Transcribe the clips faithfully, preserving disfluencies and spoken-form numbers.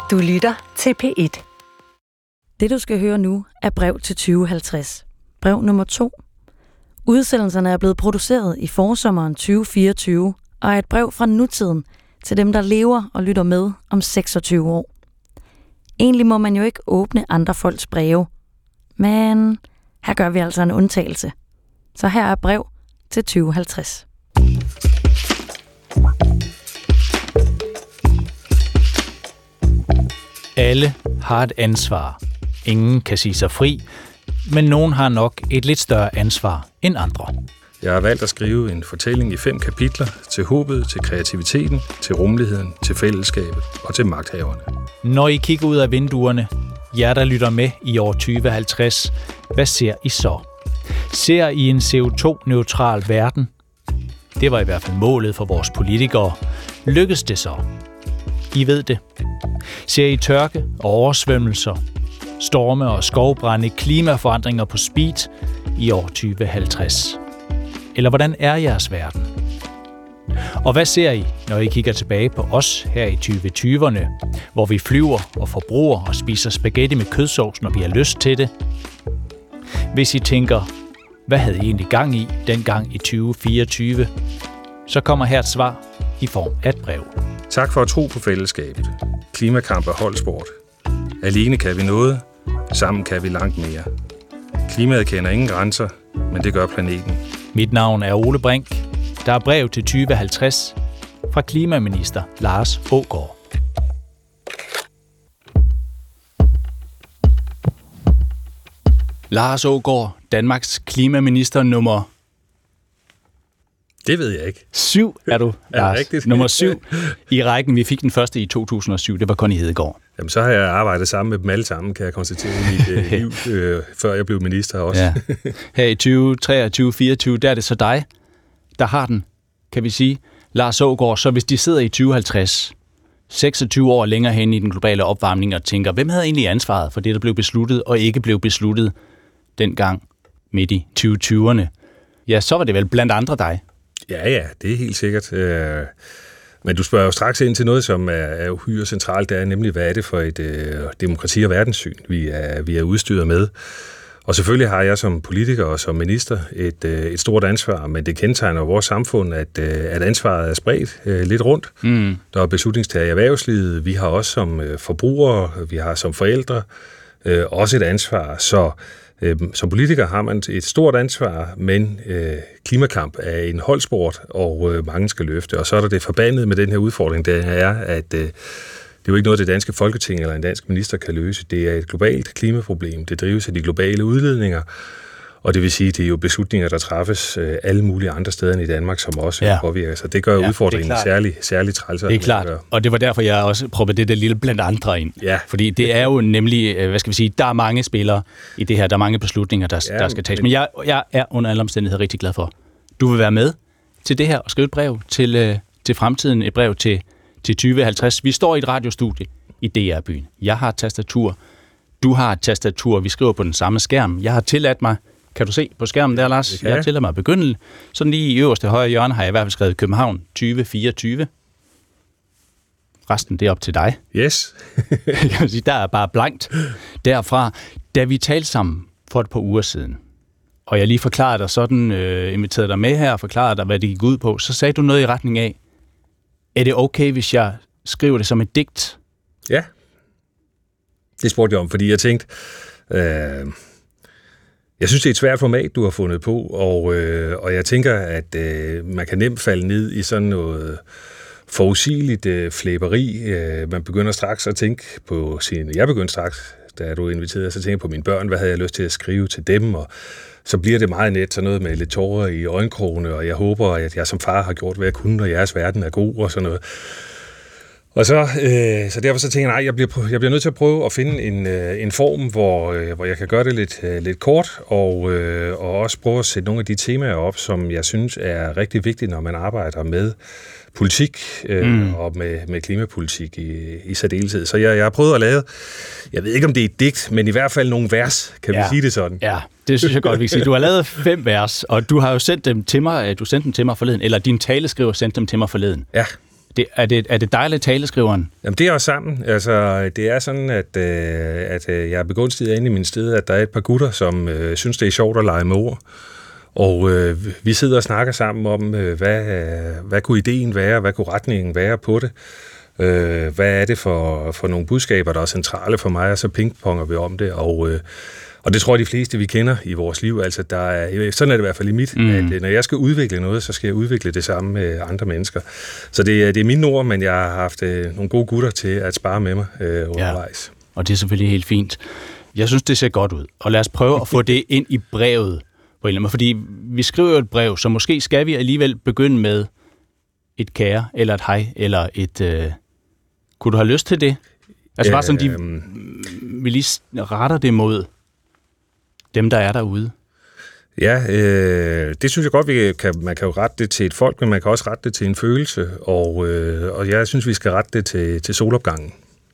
Du lytter til P et. Det, du skal høre nu, er brev til tyve halvtreds. Brev nummer to. Udsendelserne er blevet produceret i forsommeren tyve fireogtyve og er et brev fra nutiden til dem, der lever og lytter med om seksogtyve år. Egentlig må man jo ikke åbne andre folks breve, men her gør vi altså en undtagelse. Så her er brev til tyve halvtreds. Alle har et ansvar. Ingen kan sige sig fri, men nogen har nok et lidt større ansvar end andre. Jeg har valgt at skrive en fortælling i fem kapitler til håbet, til kreativiteten, til rummeligheden, til fællesskabet og til magthaverne. Når I kigger ud af vinduerne, jer der lytter med i år tyve halvtreds, hvad ser I så? Ser I en C O to neutral verden? Det var i hvert fald målet for vores politikere. Lykkes det så? I ved det. Ser I tørke og oversvømmelser, storme og skovbrænde, klimaforandringer på speed i år tyve halvtreds? Eller hvordan er jeres verden? Og hvad ser I, når I kigger tilbage på os her i tyve tyverne, hvor vi flyver og forbruger og spiser spaghetti med kødsovs, når vi har lyst til det? Hvis I tænker, hvad havde I egentlig gang i dengang i tyve fireogtyve, så kommer her et svar i form af et brev. Tak for at tro på fællesskabet. Klimakamp er holdsport. Alene kan vi noget, sammen kan vi langt mere. Klimaet kender ingen grænser, men det gør planeten. Mit navn er Ole Brink. Der er brev til tyve halvtreds fra klimaminister Lars Aagaard. Lars Aagaard, Danmarks klimaminister nummer... Det ved jeg ikke. Syv er du, Lars. Rigtigt? Nummer syv i rækken. Vi fik den første i to tusind og syv. Det var Connie Hedegaard. Jamen, så har jeg arbejdet sammen med dem alle sammen, kan jeg konstatere i mit øh, liv, øh, før jeg blev minister også. Ja. Her i tyve treogtyve fireogtyve, der er det så dig, der har den, kan vi sige. Lars Aagaard, så hvis de sidder i tyve halvtreds, seksogtyve år længere hen i den globale opvarmning og tænker, hvem havde egentlig ansvaret for det, der blev besluttet og ikke blev besluttet dengang midt i tyve tyverne? Ja, så var det vel blandt andre dig. Ja, ja, det er helt sikkert. Men du spørger jo straks ind til noget, som er uhyre centralt. Det er nemlig, hvad er det for et øh, demokrati- og verdenssyn, vi er, vi er udstyret med. Og selvfølgelig har jeg som politiker og som minister et, øh, et stort ansvar, men det kendetegner vores samfund, at, øh, at ansvaret er spredt øh, lidt rundt. Mm. Der er beslutningstager i erhvervslivet, vi har også som øh, forbrugere, vi har som forældre øh, også et ansvar. Så som politiker har man et stort ansvar, men øh, klimakamp er en holdsport, og øh, mange skal løfte. Og så er der det forbandet med den her udfordring, der er, at øh, det er jo ikke noget, det danske Folketing eller en dansk minister kan løse. Det er et globalt klimaproblem. Det drives af de globale udledninger, og det vil sige, det er jo beslutninger, der træffes øh, alle mulige andre steder end i Danmark, som også ja. påvirker. Så det gør ja, udfordringen særlig, særlig træls. Det er klart, og det var derfor, jeg også prøvede det der lille blandt andre ind. Ja. Fordi det er jo nemlig, hvad skal vi sige, der er mange spillere i det her, der er mange beslutninger, der, ja, der skal tages. Men jeg, jeg er under alle omstændigheder rigtig glad for, du vil være med til det her og skrive et brev til, øh, til fremtiden, et brev til, til tyve halvtreds. Vi står i et radiostudie i D R-byen. Jeg har et tastatur, du har et tastatur, vi skriver på den samme skærm. Jeg har tilladt mig, kan du se på skærmen der, Lars? Jeg har tilladt mig at begynde. Sådan lige i øverste højre hjørne har jeg i hvert fald skrevet København tyve fireogtyve. Resten, det er op til dig. Yes. Jeg kan sige, der er bare blankt derfra. Da vi talte sammen for et par uger siden, og jeg lige forklarede dig sådan, øh, inviterede dig med her og forklarede dig, hvad det gik ud på, så sagde du noget i retning af, er det okay, hvis jeg skriver det som et digt? Ja. Det spurgte jeg om, fordi jeg tænkte... Øh Jeg synes, det er et svært format, du har fundet på, og, øh, og jeg tænker, at øh, man kan nemt falde ned i sådan noget forudsigeligt øh, flæberi. Øh, man begynder straks at tænke på sin... Jeg begyndte straks, da du inviterede, så tænke på mine børn, hvad havde jeg lyst til at skrive til dem, og så bliver det meget net, sådan noget med lidt tårer i øjenkrogene, og jeg håber, at jeg som far har gjort, hvad jeg kunne, og jeres verden er god, og sådan noget. Og så, øh, så derfor så tænker jeg, nej, jeg bliver, jeg bliver nødt til at prøve at finde en, øh, en form, hvor, øh, hvor jeg kan gøre det lidt, øh, lidt kort, og, øh, og også prøve at sætte nogle af de temaer op, som jeg synes er rigtig vigtige, når man arbejder med politik øh, mm. og med, med klimapolitik i, i særdeleshed. Så jeg, jeg har prøvet at lave, jeg ved ikke om det er et digt, men i hvert fald nogle vers, kan ja. vi sige det sådan? Ja, det synes jeg godt, vi kan sige. Du har lavet fem vers, og du har jo sendt dem til mig, du sendte dem til mig forleden, eller din taleskriver sendte dem til mig forleden. Ja. Det, er, det, er det dig eller taleskriveren? Jamen, det er også sammen. Altså, det er sådan, at, øh, at øh, jeg er begunstiget inde i min sted, at der er et par gutter, som øh, synes, det er sjovt at lege med ord. Og øh, vi sidder og snakker sammen om, øh, hvad, øh, hvad kunne ideen være, hvad kunne retningen være på det. Øh, hvad er det for, for nogle budskaber, der er centrale for mig, og så pingponger vi om det. Og, øh, og det tror jeg, de fleste, vi kender i vores liv. Altså, der er, sådan er det i hvert fald i mit, mm. at når jeg skal udvikle noget, så skal jeg udvikle det samme med andre mennesker. Så det, det er mine ord, men jeg har haft øh, nogle gode gutter til at spare med mig øh, undervejs. Ja, og det er selvfølgelig helt fint. Jeg synes, det ser godt ud. Og lad os prøve at få det ind i brevet på en eller anden måde. Fordi vi skriver jo et brev, så måske skal vi alligevel begynde med et kære, eller et hej, eller et... Øh... Kunne du have lyst til det? Altså bare sådan, de, øh, vi lige retter det mod dem, der er derude. Ja, øh, det synes jeg godt, vi kan, man kan jo rette det til et folk, men man kan også rette det til en følelse, og, øh, og jeg synes, vi skal rette det til, til solopgangen.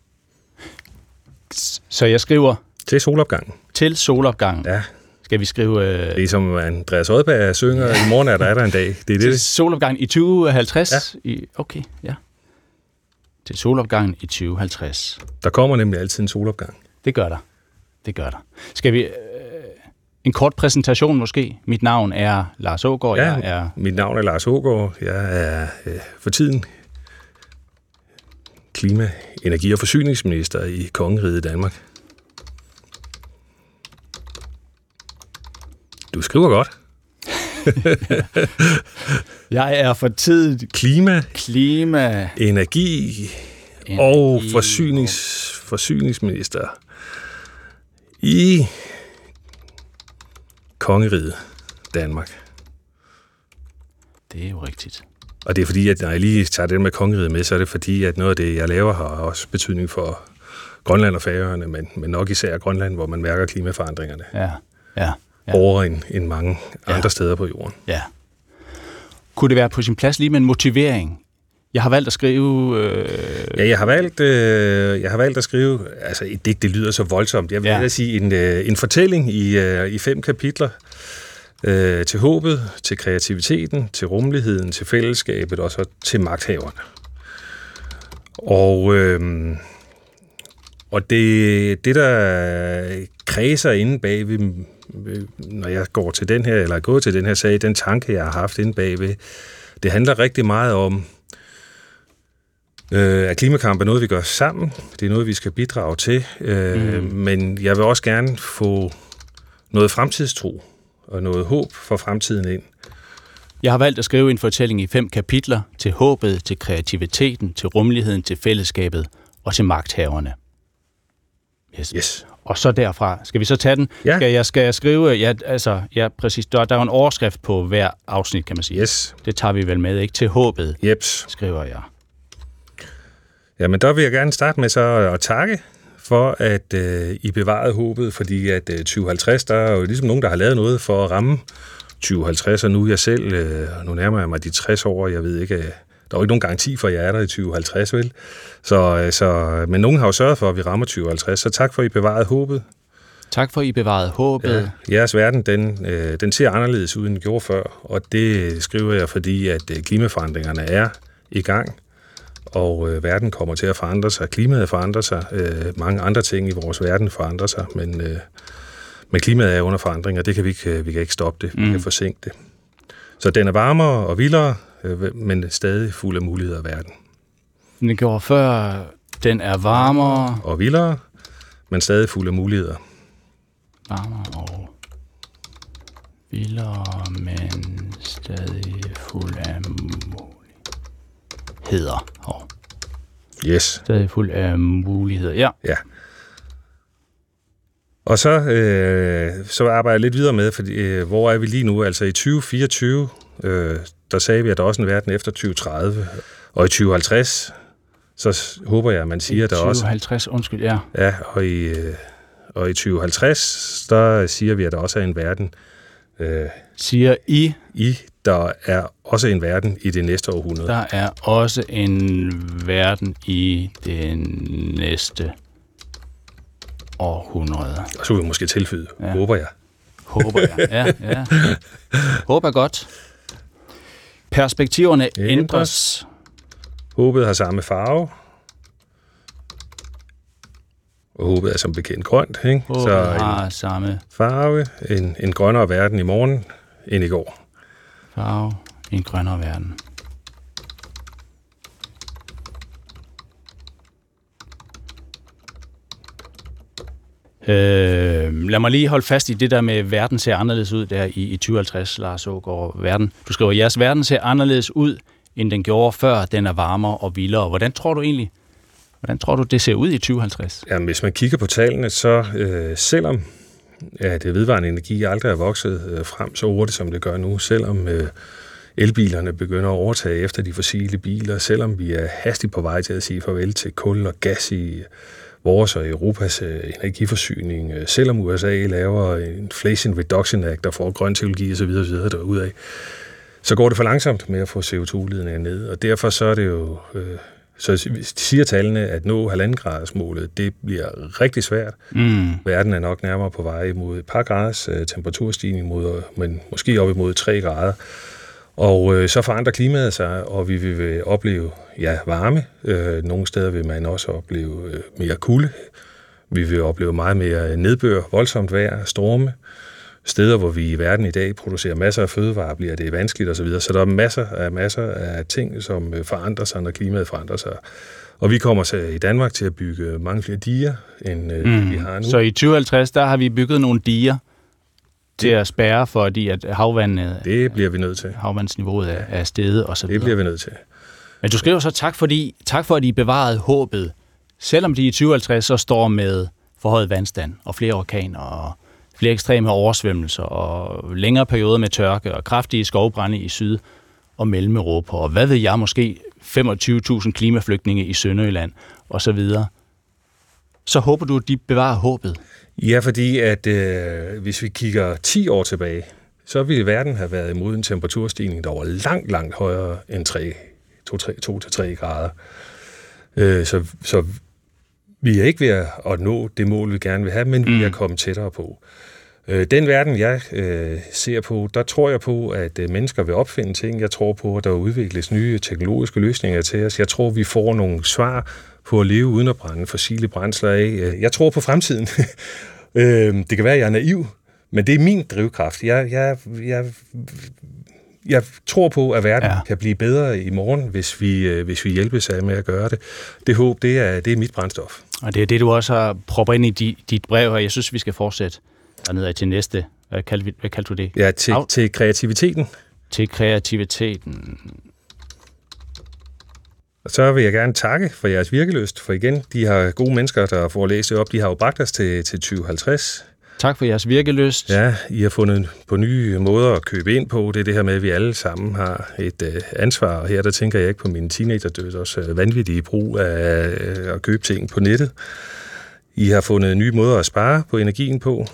Så jeg skriver... Til solopgangen. Til solopgangen. Ja. Skal vi skrive... Øh... Det er som Andreas Odberg synger, i morgen er der, er der en dag. Det er til det. Solopgangen i tyve halvtreds? Ja. I, okay, ja. Til solopgangen i tyve halvtreds. Der kommer nemlig altid en solopgang. Det gør der. Det gør der. Skal vi... Øh, en kort præsentation måske. Mit navn er Lars Aagaard. Ja, jeg er... mit navn er Lars Aagaard. Jeg er øh, for tiden klima-, energi- og forsyningsminister i Kongeriget Danmark. Du skriver godt. Jeg er for tiden klima, klima energi, energi og forsynings, forsyningsminister i Kongeriget Danmark. Det er jo rigtigt. Og det er fordi, at når jeg lige tager det med Kongeriget med, så er det fordi, at noget af det, jeg laver, har også betydning for Grønland og Færøerne, men, men nok især Grønland, hvor man mærker klimaforandringerne. Ja, ja. Ja. Over end, end mange andre ja. steder på jorden. Ja. Kunne det være på sin plads lige med en motivering? Jeg har valgt at skrive... Øh... Ja, jeg har valgt, øh, jeg har valgt at skrive... Altså, et digt, det lyder så voldsomt. Jeg vil ja. sige en, øh, en fortælling i, øh, i fem kapitler. Øh, til håbet, til kreativiteten, til rummeligheden, til fællesskabet og så til magthaverne. Og... Øh, og det, det, der kredser inde bagved, når jeg går til den her, eller er gået til den her sag, den tanke, jeg har haft inde bagved, det handler rigtig meget om, øh, at klimakamp er noget, vi gør sammen. Det er noget, vi skal bidrage til. Øh, mm. Men jeg vil også gerne få noget fremtidstro og noget håb for fremtiden ind. Jeg har valgt at skrive en fortælling i fem kapitler til håbet, til kreativiteten, til rummeligheden, til fællesskabet og til magthaverne. Yes. Yes. Og så derfra, skal vi så tage den? Ja. Skal jeg, skal jeg skrive, ja, altså, ja, præcis, der, der er jo en overskrift på hver afsnit, kan man sige. Yes. Det tager vi vel med, ikke? Til håbet, Jeps. skriver jeg. Jamen, der vil jeg gerne starte med så at takke for, at øh, I bevarede håbet, fordi at øh, tyve halvtreds, der er jo ligesom nogen, der har lavet noget for at ramme tyve halvtreds, og nu er jeg selv, øh, nu nærmer jeg mig de tres år, jeg ved ikke... Øh, Der er jo ikke nogen garanti for, at jeg er der i tyve halvtreds, vel? Så, så, men nogen har jo sørget for, at vi rammer tyve halvtreds, så tak for, at I bevarede håbet. Tak for, at I bevarede håbet. Ja, jeres verden, den, øh, den ser anderledes ud, end den gjorde før, og det skriver jeg, fordi at øh, klimaforandringerne er i gang, og øh, verden kommer til at forandre sig, klimaet forandrer sig, øh, mange andre ting i vores verden forandrer sig, men, øh, men klimaet er under forandring, og det kan vi ikke, vi kan ikke stoppe det, vi mm. kan forsinke det. Så den er varmere og vildere, men stadig fuld af muligheder af verden. Den gjorde før, den er varmere. Og vildere, men stadig fuld af muligheder. Varmere og vildere, men stadig fuld af muligheder. Oh. Yes. Stadig fuld af muligheder, ja. Ja. Og så, øh, så arbejder jeg lidt videre med, fordi, øh, hvor er vi lige nu? Altså i tyve fireogtyve, øh, der sagde vi, at der er også en verden efter tyve tredive. Og i tyve halvtreds, så håber jeg, at man siger, at der også... tyve halvtreds, undskyld, ja. Ja, og i, øh, og i tyve halvtreds, der siger vi, at der også er en verden... Øh, siger I? I, der er også en verden i det næste århundrede. Der er også en verden i det næste århundrede. Og så vil vi måske tilføje, ja. håber jeg. Håber jeg, ja, ja. Håber godt. Perspektiverne ændres. Håbet har samme farve. Og håbet er som bekendt grønt, ikke? Håbet så har samme farve, en, en grønnere verden i morgen end i går. farve i en grønnere verden. Øh, lad mig lige holde fast i det der med, verden ser anderledes ud der i, i tyve halvtreds, Lars Aagaard. Verden. Du skriver, jeres verden ser anderledes ud, end den gjorde før, den er varmere og vildere. Hvordan tror du egentlig, hvordan tror du, det ser ud i tyve halvtreds? Jamen, hvis man kigger på tallene, så øh, selvom at det vedvarende energi aldrig er vokset øh, frem så hurtigt, som det gør nu, selvom øh, elbilerne begynder at overtage efter de fossile biler, selvom vi er hastigt på vej til at sige farvel til kul og gas i vores og Europas øh, energiforsyning, øh, selvom U S A laver Inflation Reduction Act, der får grøn teknologi osv. osv. derudad, så går det for langsomt med at få C O to udledningen ned, og derfor så er det jo, øh, så siger tallene, at nå halvanden graders målet, det bliver rigtig svært. Mm. Verden er nok nærmere på vej mod et par graders øh, temperaturstigning, mod, men måske op imod tre grader. Og øh, så forandrer klimaet sig, og vi vil opleve ja, varme. Øh, nogle steder vil man også opleve øh, mere kulde. Vi vil opleve meget mere nedbør, voldsomt vejr, storme. Steder, hvor vi i verden i dag producerer masser af fødevarer, bliver det vanskeligt osv. Så der er masser af masser af ting, som forandrer sig, når klimaet forandrer sig. Og vi kommer så i Danmark til at bygge mange flere diger, end mm. vi har nu. Så i tyve halvtreds, der har vi bygget nogle diger til at spærre, fordi at havvandet, det bliver vi nødt til. Havvandsniveauet er, er steget og så videre. Det bliver vi nødt til. Men du skriver så tak, fordi, tak for, at I bevarede håbet, selvom de i tyve halvtreds så står med forhøjet vandstand og flere orkaner og flere ekstreme oversvømmelser og længere perioder med tørke og kraftige skovbrande i Syd- og Mellem-Europa. Og hvad ved jeg, måske femogtyve tusind klimaflygtninge i Sønderjylland og så videre. Så håber du, at de bevarer håbet? Ja, fordi at øh, hvis vi kigger ti år tilbage, så ville verden have været imod en temperaturstigning, der var langt, langt højere end to til tre grader. Øh, så, så vi er ikke ved at nå det mål, vi gerne vil have, men mm. vi er kommet tættere på. Øh, den verden, jeg øh, ser på, der tror jeg på, at øh, mennesker vil opfinde ting. Jeg tror på, at der udvikles nye teknologiske løsninger til os. Jeg tror, vi får nogle svar på at leve uden at brænde fossile brændsler af. Jeg tror på fremtiden. Det kan være, at jeg er naiv, men det er min drivkraft. Jeg, jeg, jeg, jeg tror på, at verden ja. kan blive bedre i morgen, hvis vi, hvis vi hjælpes af med at gøre det. Det håb, det er, det er mit brændstof. Og det er det, du også har proppet ind i dit, dit brev her. Jeg synes, vi skal fortsætte dernede til næste. Hvad kaldte, hvad kaldte du det? Ja, til, til kreativiteten. Til kreativiteten. Og så vil jeg gerne takke for jeres virkelyst, for igen, de har gode mennesker, der får læst det op, de har jo bragt os til, til tyve halvtreds. Tak for jeres virkelyst. Ja, I har fundet på nye måder at købe ind på. Det er det her med, at vi alle sammen har et øh, ansvar, og her der tænker jeg ikke på mine teenagerdøtres øh, vanvittige brug af øh, at købe ting på nettet. I har fundet nye måder at spare på energien på.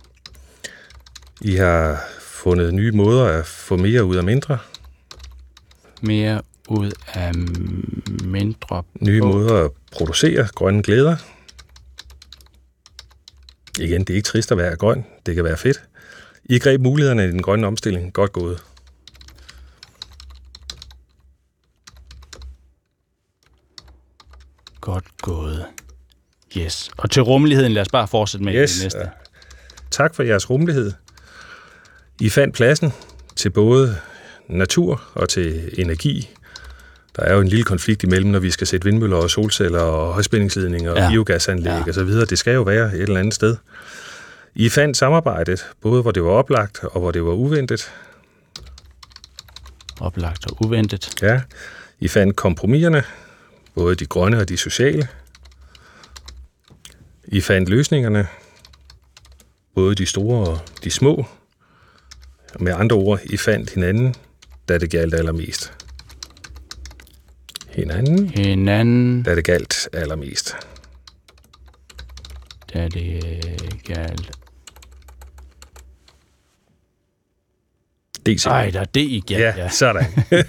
I har fundet nye måder at få mere ud af mindre. Mere ud af mindre. Nye måder at producere grønne glæder. Igen, det er ikke trist at være grøn. Det kan være fedt. I greb mulighederne i den grønne omstilling. Godt gået. Godt gået. Yes. Og til rummeligheden, lad os bare fortsætte med yes. det næste. Ja. Tak for jeres rummelighed. I fandt pladsen til både natur og til energi. Der er jo en lille konflikt imellem, når vi skal sætte vindmøller og solceller og højspændingsledninger og ja. biogasanlæg ja. og så videre. Det skal jo være et eller andet sted. I fandt samarbejdet, både hvor det var oplagt og hvor det var uventet. Oplagt og uventet. Ja. I fandt kompromiserne, både de grønne og de sociale. I fandt løsningerne, både de store og de små. Med andre ord, I fandt hinanden, da det galt allermest. Hinanden, hinanden, da det galt allermest. Da det galt. D C. Ej, der er det igen. Ja, ja. Sådan.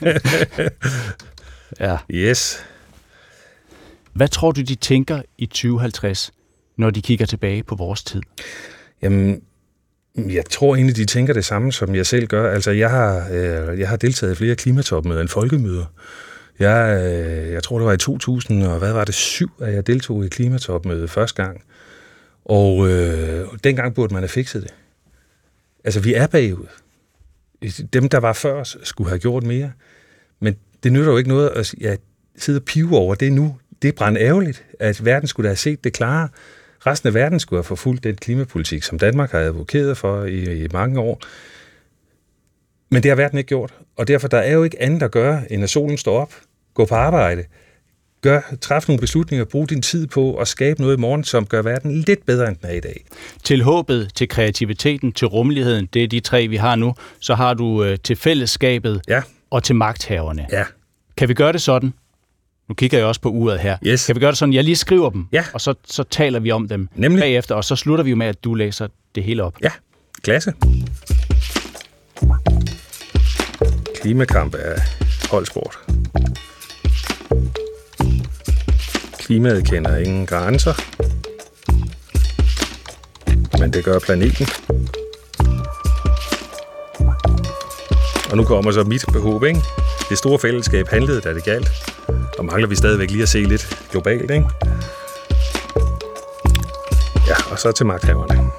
ja. Yes. Hvad tror du, de tænker i tyve halvtreds, når de kigger tilbage på vores tid? Jamen, jeg tror egentlig, de tænker det samme, som jeg selv gør. Altså, jeg har, øh, jeg har deltaget i flere klimatopmøder end folkemøder. Jeg, jeg tror, det var i to tusind, og hvad var det, syv, at jeg deltog i klimatopmødet første gang. Og øh, dengang burde man have fikset det. Altså, vi er bagud. Dem, der var før os, skulle have gjort mere. Men det nytter jo ikke noget at ja, sidde og pive over det nu. Det er brandærgerligt, at verden skulle have set det klare. Resten af verden skulle have forfulgt den klimapolitik, som Danmark har advokeret for i, i mange år. Men det har verden ikke gjort. Og derfor der er jo ikke andet at gøre, end at solen står op, gå på arbejde, gør, træf nogle beslutninger, brug din tid på at skabe noget i morgen, som gør verden lidt bedre, end den er i dag. Til håbet, til kreativiteten, til rummeligheden, det er de tre, vi har nu. Så har du øh, til fællesskabet ja. og til magthaverne. Ja. Kan vi gøre det sådan? Nu kigger jeg også på uret her. Yes. Kan vi gøre det sådan, jeg lige skriver dem, ja. og så, så taler vi om dem Nemlig. Bagefter, og så slutter vi jo med, at du læser det hele op. Ja, klasse. Klimakamp er holdsport. Klimaet kender ingen grænser, men det gør planeten. Og nu kommer så mit behov, ikke? Det store fællesskab handlede, da det galt. Og mangler vi stadigvæk lige at se lidt globalt, ikke? Ja, og så til magthaverne.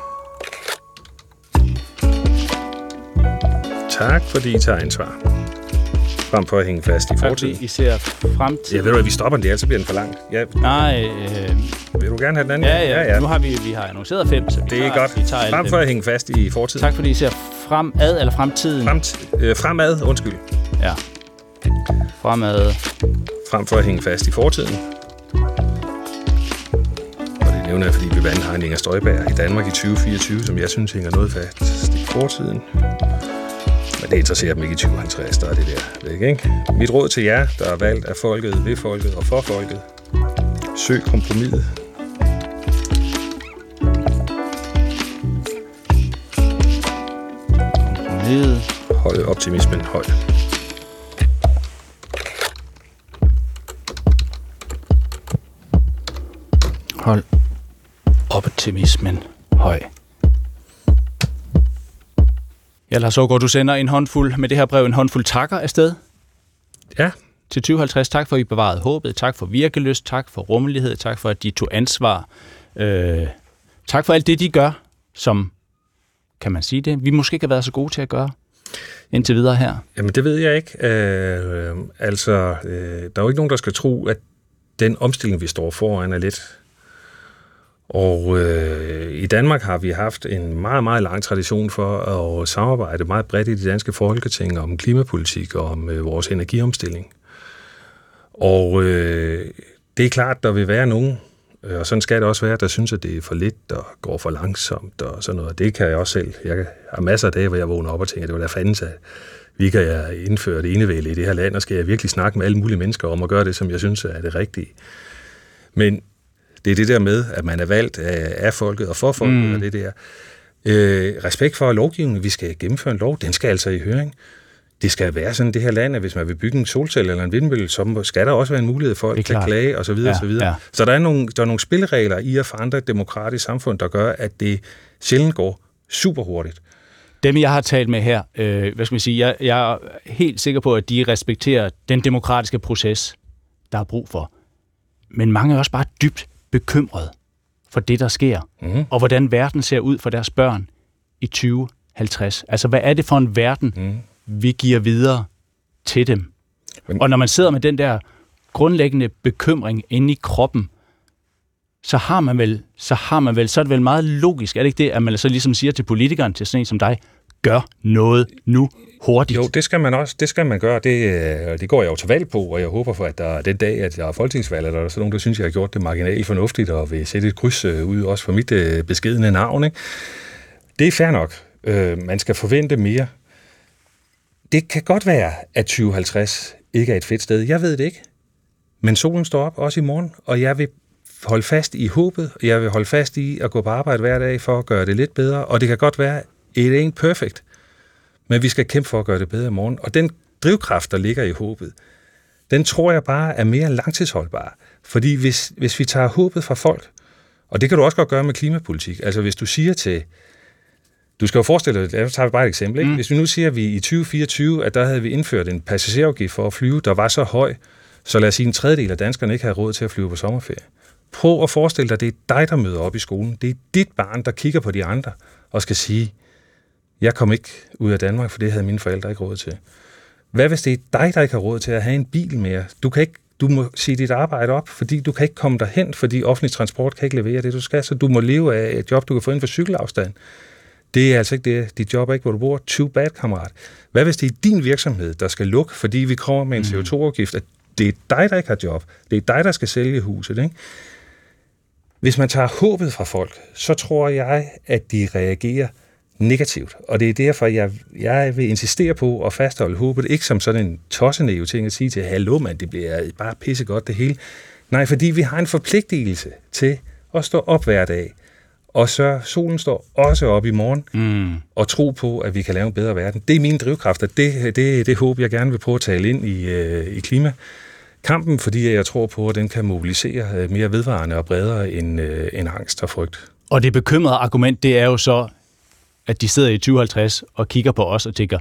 Tak, fordi I tager ansvar. Frem for at hænge fast i fortiden. Tak, I ser fremtiden. Jeg ved du hvad, vi stopper den, ellers bliver den for langt. Ja. Nej, øh... Vil du gerne have den anden? Ja, ja. ja, ja. Nu har vi, vi har annonceret fem, så vi det er tager, godt. Vi tager frem for at hænge fast i fortiden. Tak, fordi I ser fremad, eller fremtiden. Fremt, øh, fremad, undskyld. Ja. Fremad. Frem for at hænge fast i fortiden. Og det nævner jeg, fordi vi blandt andet har en Inger Støjberg i Danmark i tyve fireogtyve, som jeg synes hænger noget fast i fortiden. Men det interesserer dem ikke i tyve halvtreds, der er det der væk, ikke? Mit råd til jer, der er valgt af folket, ved folket og for folket. Søg kompromiset. Kompromiset. Hold optimismen højt. Hold optimismen høj. Ja, Lars Aagaard, du sender en håndfuld med det her brev, en håndfuld takker afsted. Ja. Til tyve halvtreds. Tak for, at I bevarede håbet. Tak for virkelyst. Tak for rummelighed. Tak for, at de tog ansvar. Øh, tak for alt det, de gør, som, kan man sige det, vi måske ikke har været så gode til at gøre indtil videre her. Jamen, det ved jeg ikke. Øh, altså, øh, der er jo ikke nogen, der skal tro, at den omstilling, vi står foran, er let. Og øh, i Danmark har vi haft en meget, meget lang tradition for at samarbejde meget bredt i det danske folketing om klimapolitik og om øh, vores energiomstilling. Og øh, det er klart, der vil være nogen, og sådan skal det også være, der synes, at det er for lidt og går for langsomt og sådan noget. Det kan jeg også selv. Jeg har masser af dage, hvor jeg vågner op og tænker, det var da fandens, at vi kan jeg indføre det enevælde i det her land, og skal jeg virkelig snakke med alle mulige mennesker om at gøre det, som jeg synes er det rigtige. Men det er det der med, at man er valgt af folket og for folket, mm. og det der. Øh, respekt for lovgivningen. Vi skal gennemføre en lov. Den skal altså i høring. Det skal være sådan det her land, at hvis man vil bygge en solcelle eller en vindmølle, så skal der også være en mulighed for at klage og så videre, ja, og så videre. Ja. Så der er, nogle, der er nogle spilleregler i at forandre et demokratisk samfund, der gør, at det sjældent går super hurtigt. Dem, jeg har talt med her, øh, hvad skal man sige, jeg, jeg er helt sikker på, at de respekterer den demokratiske proces, der er brug for. Men mange er også bare dybt bekymret for det, der sker, mm. og hvordan verden ser ud for deres børn i tyve halvtreds. Altså, hvad er det for en verden, mm. vi giver videre til dem? Men... Og når man sidder med den der grundlæggende bekymring inde i kroppen, så har man vel, så har man vel, så er det vel meget logisk, er det ikke det, at man så ligesom siger til politikeren, til sådan en som dig, gør noget nu hurtigt. Jo, det skal man også, det skal man gøre, det, det går jeg jo til valg på, og jeg håber for, at der den dag, at der er folketingsvalg, at der er så nogen, der synes, jeg har gjort det marginalt fornuftigt, og vil sætte et kryds ud, også for mit beskedne navn, ikke? Det er fair nok. Man skal forvente mere. Det kan godt være, at tyve halvtreds ikke er et fedt sted. Jeg ved det ikke. Men solen står op, også i morgen, og jeg vil holde fast i håbet, og jeg vil holde fast i at gå på arbejde hver dag for at gøre det lidt bedre, og det kan godt være, it ain't perfect, men vi skal kæmpe for at gøre det bedre i morgen. Og den drivkraft, der ligger i håbet, den tror jeg bare er mere langtidsholdbar. Fordi hvis, hvis vi tager håbet fra folk, og det kan du også godt gøre med klimapolitik, altså hvis du siger til, du skal jo forestille dig, jeg tager bare et eksempel, ikke? Mm. Hvis vi nu siger, at vi i tyve fireogtyve, at der havde vi indført en passagerafgift for at flyve, der var så høj, så lad os sige, en tredjedel af danskerne ikke har råd til at flyve på sommerferie. Prøv at forestille dig, det er dig, der møder op i skolen. Det er dit barn, der kigger på de andre og skal sige, jeg kom ikke ud af Danmark, for det havde mine forældre ikke råd til. Hvad hvis det er dig, der ikke har råd til at have en bil mere? Du kan ikke, du må sige dit arbejde op, fordi du kan ikke komme derhen, fordi offentlig transport kan ikke levere det, du skal, så du må leve af et job, du kan få inden for cykelafstand. Det er altså ikke det. Dit job er ikke, hvor du bor. Too bad, kammerat. Hvad hvis det er din virksomhed, der skal lukke, fordi vi kommer med en C O to afgift, at det er dig, der ikke har job. Det er dig, der skal sælge huset, ikke? Hvis man tager håbet fra folk, så tror jeg, at de reagerer negativt. Og det er derfor, jeg, jeg vil insistere på at fastholde håbet, ikke som sådan en tossenæve ting at sige til, hallo mand, det bliver bare pissegodt det hele. Nej, fordi vi har en forpligtelse til at stå op hver dag. Og så solen står også op i morgen, mm. og tro på, at vi kan lave en bedre verden. Det er mine drivkræfter. Det, det, det håber jeg gerne vil prøve at tale ind i, øh, i klimakampen, fordi jeg tror på, at den kan mobilisere mere vedvarende og bredere end, øh, end angst og frygt. Og det bekymrede argument, det er jo så, at de sidder i tyve halvtreds og kigger på os og tænker,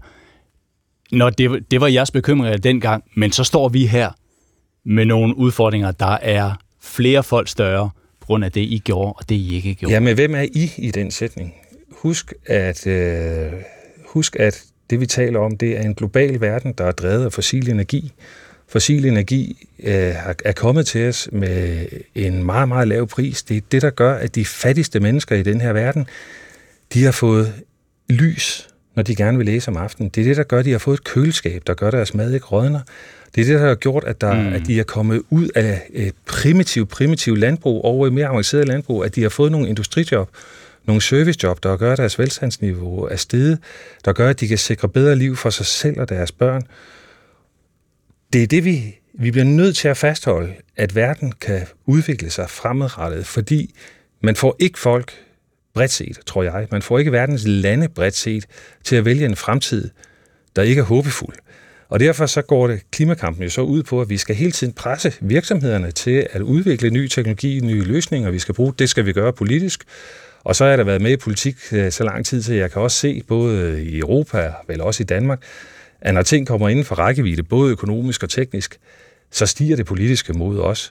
Nå, det, det var jeres bekymringer dengang, men så står vi her med nogle udfordringer, der er flere folk større, grund af det, I gjorde, og det, I ikke gjorde. Ja, men hvem er I i den sætning? Husk, at, øh, husk, at det, vi taler om, det er en global verden, der er drevet af fossil energi. Fossil energi øh, er kommet til os med en meget, meget lav pris. Det er det, der gør, at de fattigste mennesker i den her verden, de har fået lys, når de gerne vil læse om aftenen. Det er det, der gør, at de har fået et køleskab, der gør deres mad ikke rådner. Det er det, der har gjort, at, der, mm. at de er kommet ud af et primitivt, primitivt landbrug over i mere avanceret landbrug, at de har fået nogle industrijob, nogle servicejob, der gør, at deres velstandsniveau er steget, der gør, at de kan sikre bedre liv for sig selv og deres børn. Det er det, vi, vi bliver nødt til at fastholde, at verden kan udvikle sig fremadrettet, fordi man får ikke folk bredt set, tror jeg, man får ikke verdens lande bredt set til at vælge en fremtid, der ikke er håbefuld. Og derfor så går det klimakampen jo så ud på, at vi skal hele tiden presse virksomhederne til at udvikle ny teknologi, nye løsninger, vi skal bruge. Det skal vi gøre politisk. Og så har jeg da været med i politik så lang tid, så jeg kan også se, både i Europa, vel også i Danmark, at når ting kommer inden for rækkevidde, både økonomisk og teknisk, så stiger det politiske mod os.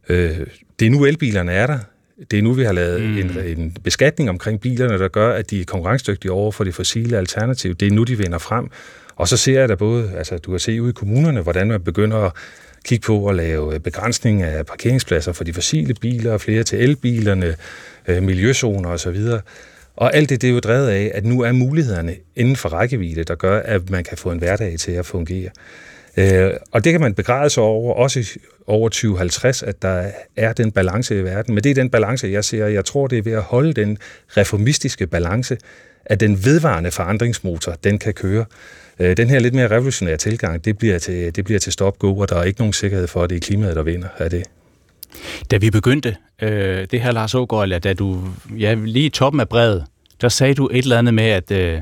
Det er nu elbilerne er der. Det er nu, vi har lavet mm. en, en beskatning omkring bilerne, der gør, at de er konkurrencedygtige over for det fossile alternativ. Det er nu, de vinder frem. Og så ser jeg da både, altså du kan se ude i kommunerne, hvordan man begynder at kigge på at lave begrænsning af parkeringspladser for de fossile biler, flere til elbilerne, øh, miljøzoner osv. Og alt det, det er jo drevet af, at nu er mulighederne inden for rækkevidde, der gør, at man kan få en hverdag til at fungere. Øh, og det kan man begræde sig over, også over tyve halvtreds, at der er den balance i verden. Men det er den balance, jeg ser. Jeg tror, det er ved at holde den reformistiske balance, at den vedvarende forandringsmotor, den kan køre. Den her lidt mere revolutionære tilgang, det bliver til, det bliver til stop-go, og der er ikke nogen sikkerhed for, at det er klimaet, der vinder af det. Da vi begyndte, øh, det her Lars Aagaard, eller da du, ja, lige i toppen af brevet, der sagde du et eller andet med, at, øh,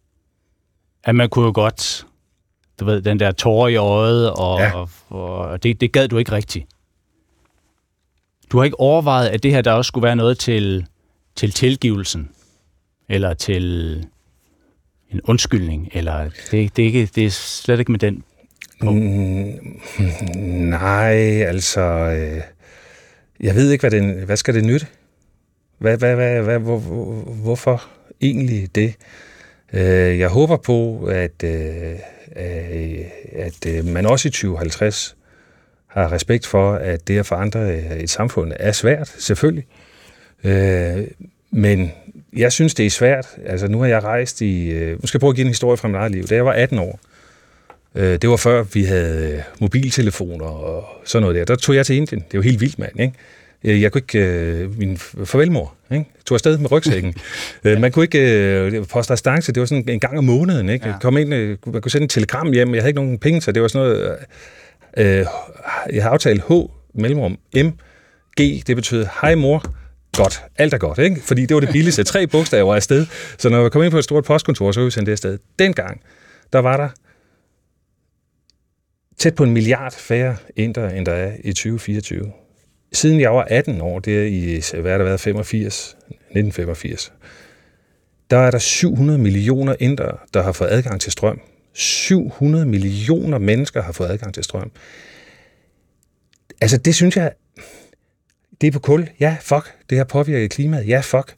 at man kunne jo godt, du ved, den der tårer i øjet, og, ja. og, og det, det gad du ikke rigtigt. Du har ikke overvejet, at det her, der også skulle være noget til, til tilgivelsen, eller til en undskyldning, eller det, det, er ikke, det er slet ikke med den på. Mm, nej, altså, øh, jeg ved ikke, hvad, den, hvad skal det nytte? Hvad, hvad, hvad, hvad, hvor, hvorfor egentlig det? Øh, jeg håber på, at, øh, at øh, man også i tyve halvtreds har respekt for, at det at forandre et samfund er svært, selvfølgelig. Øh, men jeg synes, det er svært. Altså, nu har jeg rejst i... Øh, nu skal jeg prøve at give en historie fra mit eget liv. Da jeg var atten år, øh, det var før vi havde mobiltelefoner og sådan noget der. Der tog jeg til Indien. Det var helt vildt, mand, ikke? Jeg kunne ikke... Øh, min farvelmor, ikke? Tog afsted med rygsækken. ja. Man kunne ikke... Øh, poste restance, det var sådan en gang om måneden, ikke? Ja. Kom ind, øh, man kunne sende en telegram hjem, jeg havde ikke nogen penge, så det var sådan noget... Øh, jeg har aftalt H, mellemrum, M, G, det betød hej mor. Godt. Alt er godt, ikke? Fordi det var det billigste. Tre bogstaver afsted. Så når jeg kom ind på et stort postkontor, så ville vi sende det afsted. Dengang, der var der tæt på en milliard færre indere, end der er i tyve fireogtyve. Siden jeg var atten år, det er i, hvad har der været, femogfirs, nitten femogfirs, der er der syv hundrede millioner indere, der har fået adgang til strøm. syv hundrede millioner mennesker har fået adgang til strøm. Altså, det synes jeg, det er på kul. Ja, fuck. Det har påvirket klimaet. Ja, fuck.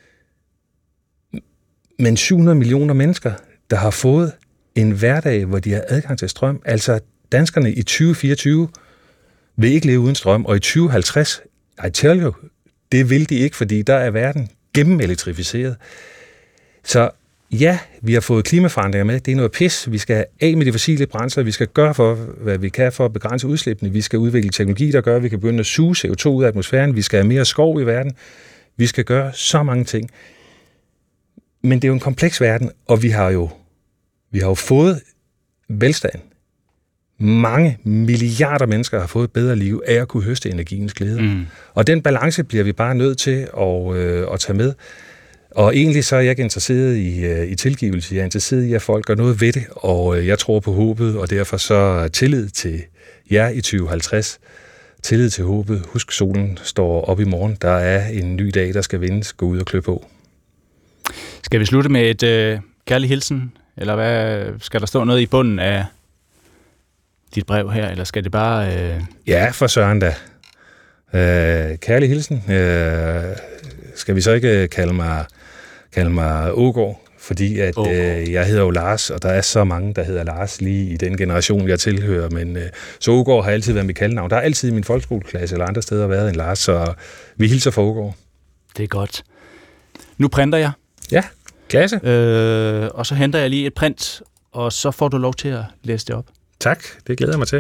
Men syv hundrede millioner mennesker, der har fået en hverdag, hvor de har adgang til strøm. Altså, danskerne i tyve fireogtyve vil ikke leve uden strøm, og i tyve halvtreds, I tell you, det vil de ikke, fordi der er verden gennemelektrificeret. Så ja, vi har fået klimaforandringer med. Det er noget pis. Vi skal af med de fossile brændsler. Vi skal gøre for, hvad vi kan for at begrænse udslippene. Vi skal udvikle teknologi, der gør, at vi kan begynde at suge C O to ud af atmosfæren. Vi skal have mere skov i verden. Vi skal gøre så mange ting. Men det er jo en kompleks verden, og vi har jo, vi har jo fået velstand. Mange milliarder mennesker har fået et bedre liv af at kunne høste energiens glæder. Mm. Og den balance bliver vi bare nødt til at, øh, at tage med. Og egentlig så er jeg ikke interesseret i, øh, i tilgivelse. Jeg er interesseret i, at folk gør noget ved det, og øh, jeg tror på håbet, og derfor så tillid til jer i tyve halvtreds. Tillid til håbet. Husk, solen står op i morgen. Der er en ny dag, der skal vindes. Gå ud og klø på. Skal vi slutte med et øh, kærlig hilsen? Eller hvad, skal der stå noget i bunden af dit brev her, eller skal det bare... Øh... Ja, for søren da. Øh, kærlig hilsen. Øh, skal vi så ikke kalde mig, kalde mig Ågaard? Fordi at øh, jeg hedder jo Lars, og der er så mange, der hedder Lars lige i den generation, jeg tilhører. Men øh, så Ågaard har altid været mit kaldenavn. Der har altid i min folkeskoleklasse eller andre steder været en Lars, så vi hilser for Ågaard. Det er godt. Nu printer jeg. Ja, klasse. Øh, og så henter jeg lige et print, og så får du lov til at læse det op. Tak, det glæder jeg mig til.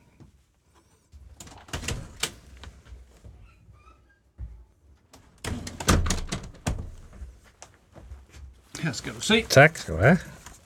Her skal du se. Tak skal du have.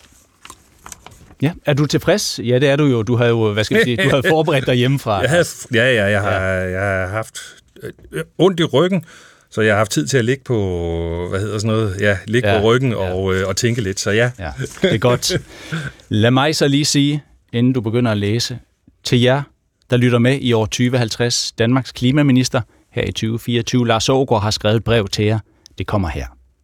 Ja, er du tilfreds? Ja, det er du jo. Du har jo, hvad skal jeg sige, du har forberedt dig hjemmefra. Jeg havde, ja, ja, jeg har, jeg har haft ondt i ryggen, så jeg har haft tid til at ligge på, hvad hedder sådan noget, ja, ligge ja, på ryggen og, ja. og tænke lidt, så ja. Ja, det er godt. Lad mig så lige sige, inden du begynder at læse, til jer, der lytter med i år tyve halvtreds, Danmarks klimaminister her i tyve fireogtyve, Lars Ågaard, har skrevet et brev til jer. Det kommer her.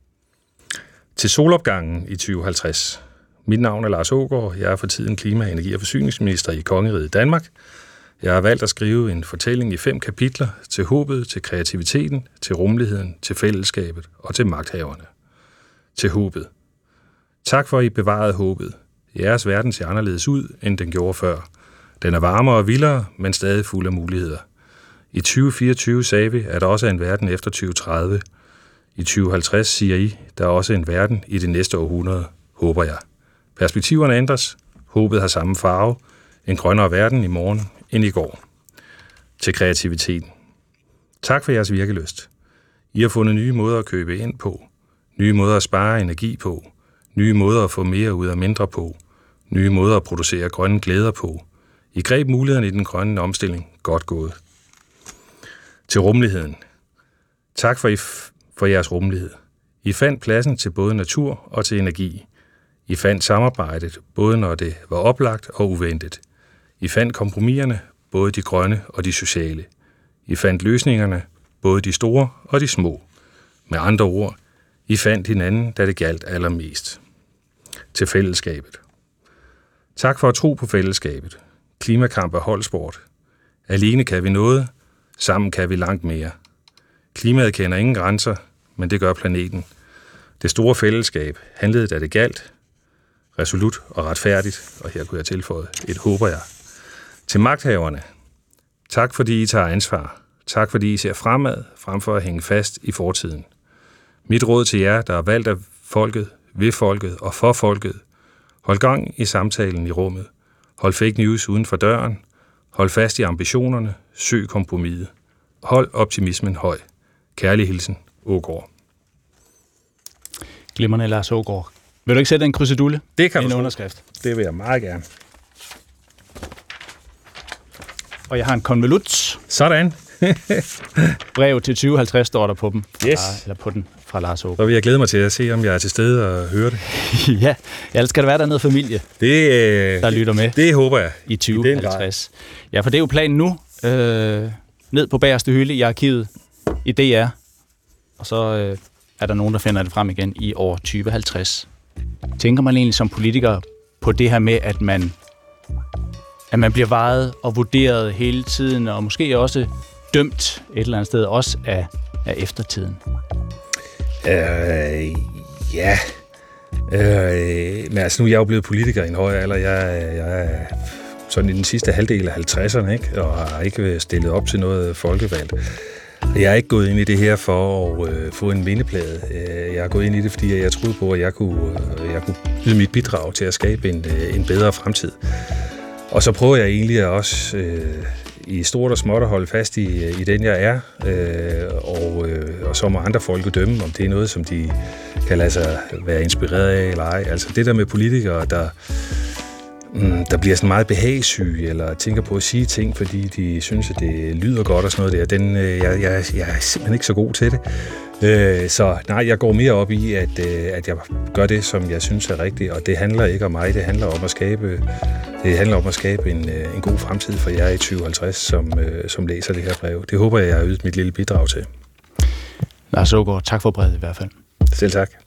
Til solopgangen i tyve halvtreds. Mit navn er Lars Ågaard. Jeg er for tiden klima-, energi- og forsyningsminister i Kongeriget Danmark. Jeg har valgt at skrive en fortælling i fem kapitler til håbet, til kreativiteten, til rummeligheden, til fællesskabet og til magthaverne. Til håbet. Tak for, at I bevarede håbet. Jeres verden ser anderledes ud, end den gjorde før. Den er varmere og vildere, men stadig fuld af muligheder. I tyve fireogtyve sagde vi, at der også er en verden efter tyve tredive. I tyve halvtreds siger I, der er også en verden i det næste århundrede, håber jeg. Perspektiverne ændres. Håbet har samme farve. En grønnere verden i morgen end i går. Til kreativiteten. Tak for jeres virkelyst. I har fundet nye måder at købe ind på. Nye måder at spare energi på. Nye måder at få mere ud af mindre på. Nye måder at producere grønne glæder på. I greb mulighederne i den grønne omstilling. Godt gået. Til rummeligheden. Tak for, I f- for jeres rummelighed. I fandt pladsen til både natur og til energi. I fandt samarbejdet, både når det var oplagt og uventet. I fandt kompromiserne, både de grønne og de sociale. I fandt løsningerne, både de store og de små. Med andre ord, I fandt hinanden, da det galt allermest. Til fællesskabet. Tak for at tro på fællesskabet. Klimakamp er holdsport. Alene kan vi noget, sammen kan vi langt mere. Klimaet kender ingen grænser, men det gør planeten. Det store fællesskab handlede, da det galt. Resolut og retfærdigt, og her kunne jeg tilføje et håber jeg. Til magthaverne. Tak fordi I tager ansvar. Tak fordi I ser fremad, frem for at hænge fast i fortiden. Mit råd til jer, der er valgt af folket, ved folket og for folket. Hold gang i samtalen i rummet. Hold fake news uden for døren. Hold fast i ambitionerne. Søg kompromiset. Hold optimismen høj. Kærlig hilsen, Ågaard. Glimrende, Lars Ågaard. Vil du ikke sætte en krusedulle? Det kan du. En underskrift. Det vil jeg meget gerne. Og jeg har en konvolut. Sådan. Brev til tyve halvtreds står der på dem. Yes. Fra, eller på den fra Lars Ågaard. Så vil jeg glæde mig til at se, om jeg er til stede og høre det. Ja, ellers skal der være der noget familie, det, øh, der lytter med. Det, det håber jeg. I tyve halvtreds. Ja, for det er jo planen nu. Øh, ned på bagerste hylde i arkivet i D R. Og så øh, er der nogen, der finder det frem igen i år tyve halvtreds. Tænker man egentlig som politiker på det her med, at man at man bliver vejet og vurderet hele tiden, og måske også dømt et eller andet sted, også af, af eftertiden? Øh, ja. Øh, men altså, nu er jeg jo blevet politiker i en høj alder. Jeg, jeg er sådan i den sidste halvdel af halvtredserne, ikke? Og har ikke stillet op til noget folkevalgt. Jeg er ikke gået ind i det her for at øh, få en mindeplade. Jeg er gået ind i det, fordi jeg troede på, at jeg kunne, øh, jeg kunne yde mit bidrag til at skabe en, øh, en bedre fremtid. Og så prøver jeg egentlig også øh, i stort og småt at holde fast i, i den, jeg er. Øh, og, øh, og så må andre folk dømme, om det er noget, som de kan lade sig være inspireret af eller ej. Altså det der med politikere, der... der bliver sådan meget behagssyge, eller tænker på at sige ting, fordi de synes, at det lyder godt og sådan noget der. Den, jeg, jeg, jeg er simpelthen ikke så god til det. Så nej, jeg går mere op i, at, at jeg gør det, som jeg synes er rigtigt, og det handler ikke om mig, det handler om at skabe, det handler om at skabe en, en god fremtid for jer i tyve halvtreds, som, som læser det her brev. Det håber jeg, jeg har ydet mit lille bidrag til. Lars Aagaard, tak for brevet i hvert fald. Selv tak.